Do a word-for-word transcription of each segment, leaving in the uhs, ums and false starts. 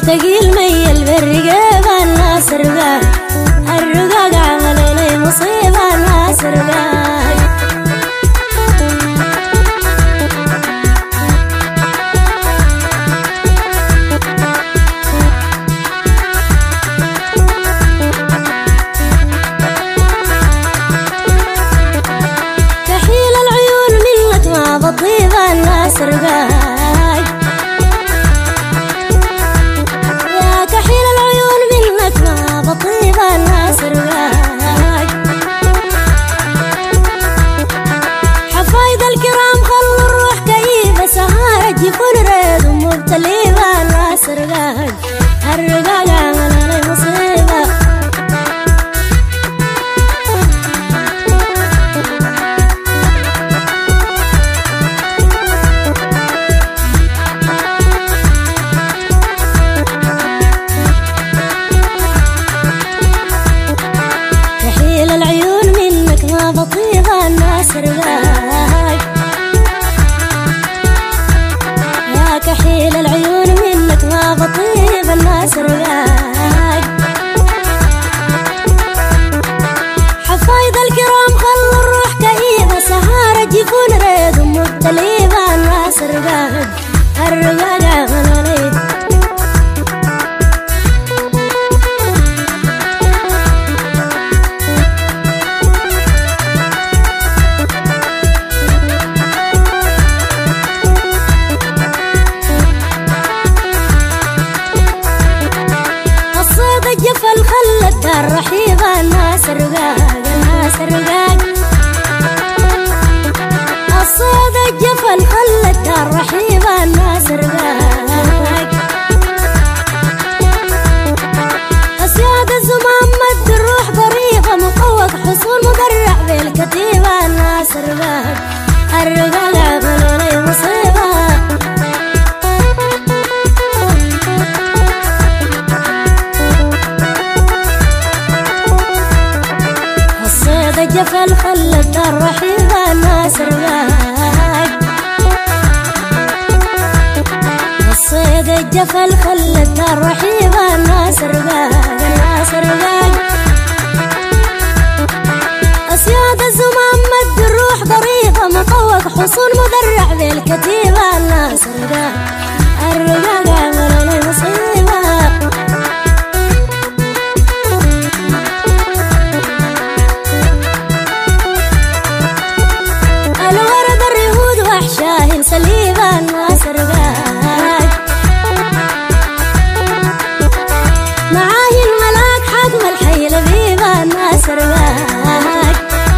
تقيل ميل بالرقابة الناس رقاق الرقاق عملوا لي مصيبة الناس رقاق كحيل العيون منك ما بطيبة الناس رقاق يكون ريد ومبتليبة الناس رقاق الرقاق عملوا لي مصيبة كحيل العيون منك ما بطيبة الناس رقاق كحيل العيون منك ما بطيب الناس رقاق حفايد الكرام خلوا الروح كئيبة سهارة يكون ريد ومبتليبة الناس رقاق الرقاق عملوا لي الجفل خلى الدار رحيبة الناس رقاق الناس رقاق الصيد الجفل خلى الدار رحيبة الناس رقاق أسياد الزمام مد الروح قريبة مقوق حصول مدرع بالكتيبة الناس رقاق الرقاق عملوا لي مصيبة الجفل خلى الدار رحيبة الناس رقاق الصيد الجفل خلى الدار رحيبة الناس رقاق الناس رقاق أسياد الزمام مد الروح قريبة مقوق حصول مدرع بالكتيبة الناس رقاق الرقاق عملوا لي مصيبة شاهين سليبة الناس رقاق معاهي الملاك حكم الحي لبيبة الناس رقاق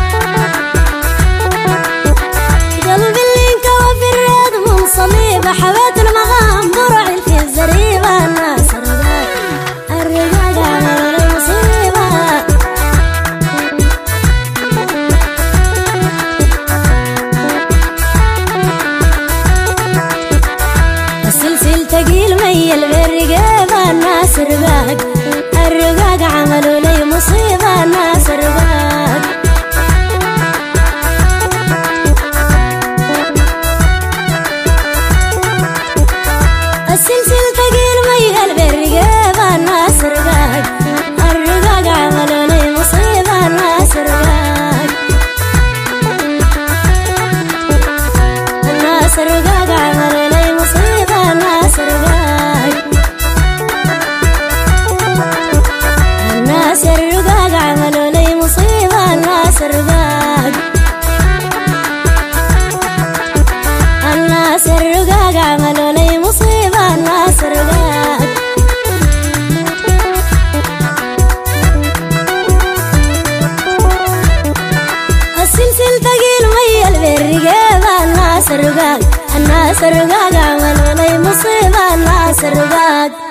قلبي اللي انكوى في الريد من صليبة حبيت المغام برعي في الزريبة الناس رقاق الرقاق عملوا لي مصيبة تقيل ميل بالرقابة الناس رقاق الرقاق عملوا لي مصيبة الناس رقاق السلسل تقيل ميل بالرقابة الناس رقاق الرقاق عملوا لي مصيبة الناس رقاق الناس رقاق عملوا لي مصيبة الناس رقاق الناس الرقاق عملوا لي مصيبة الناس رقاق الناس الرقاق عملوا لي مصيبة الناس رقاق السلسل تقيل ميل بالرقابة الناس رقاق الناس رقاق عملوا لي مصيبة الناس رقاق